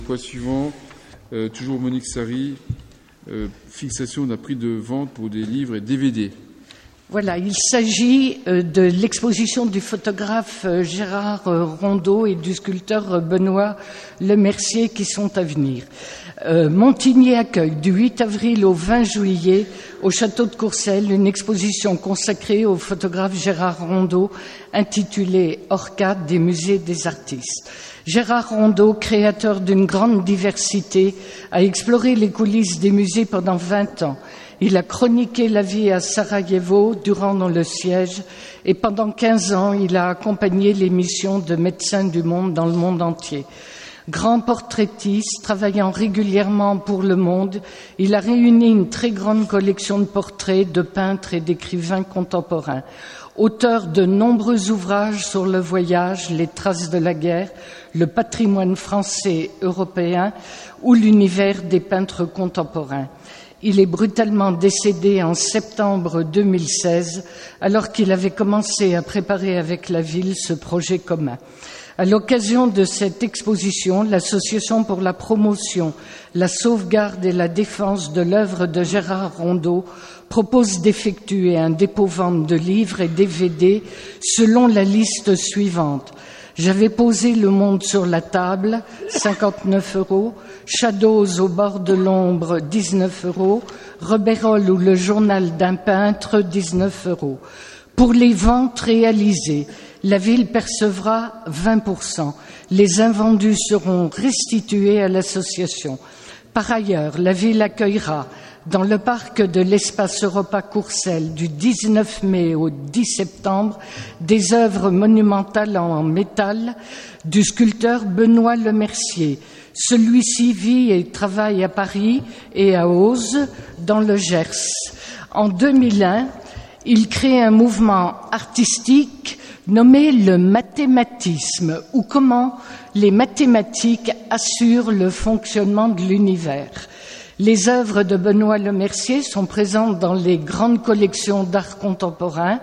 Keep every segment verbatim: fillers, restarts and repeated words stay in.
Point suivant, euh, toujours Monique Sary, euh, fixation d'un prix de vente pour des livres et D V D. Voilà, il s'agit euh, de l'exposition du photographe euh, Gérard euh, Rondeau et du sculpteur euh, Benoît Lemercier qui sont à venir. Euh, Montigny accueille du huit avril au vingt juillet au château de Courcelles une exposition consacrée au photographe Gérard Rondeau intitulée Orcade des musées des artistes. Gérard Rondeau, créateur d'une grande diversité, a exploré les coulisses des musées pendant vingt ans. Il a chroniqué la vie à Sarajevo durant le siège et pendant quinze ans, il a accompagné les missions de Médecins du Monde dans le monde entier. Grand portraitiste, travaillant régulièrement pour Le Monde, il a réuni une très grande collection de portraits de peintres et d'écrivains contemporains. Auteur de nombreux ouvrages sur le voyage, les traces de la guerre, le patrimoine français européen ou l'univers des peintres contemporains. Il est brutalement décédé en septembre deux mille seize, alors qu'il avait commencé à préparer avec la ville ce projet commun. À l'occasion de cette exposition, l'Association pour la promotion, la sauvegarde et la défense de l'œuvre de Gérard Rondeau propose d'effectuer un dépôt-vente de livres et D V D selon la liste suivante. J'avais posé Le Monde sur la table, cinquante-neuf euros. Shadows au bord de l'ombre, dix-neuf euros. Rebérol ou le journal d'un peintre, dix-neuf euros. Pour les ventes réalisées, la ville percevra vingt pour cent. Les invendus seront restitués à l'association. Par ailleurs, la ville accueillera dans le parc de l'Espace Europa Courcelles du dix-neuf mai au dix septembre des œuvres monumentales en métal du sculpteur Benoît Lemercier. Celui-ci vit et travaille à Paris et à Eauze, dans le Gers. En deux mille un, il crée un mouvement artistique nommé le mathématisme, ou comment les mathématiques assurent le fonctionnement de l'univers. Les œuvres de Benoît Lemercier sont présentes dans les grandes collections d'art contemporain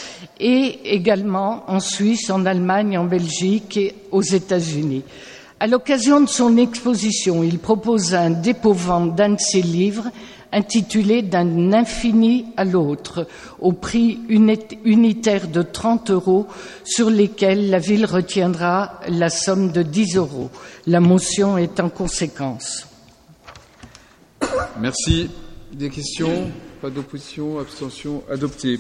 et également en Suisse, en Allemagne, en Belgique et aux États-Unis. À l'occasion de son exposition, il propose un dépôt-vente d'un de ses livres intitulé D'un infini à l'autre, au prix unitaire de trente euros, sur lesquels la ville retiendra la somme de dix euros. La motion est en conséquence. Merci. Des questions? Pas d'opposition? Abstention? Adopté.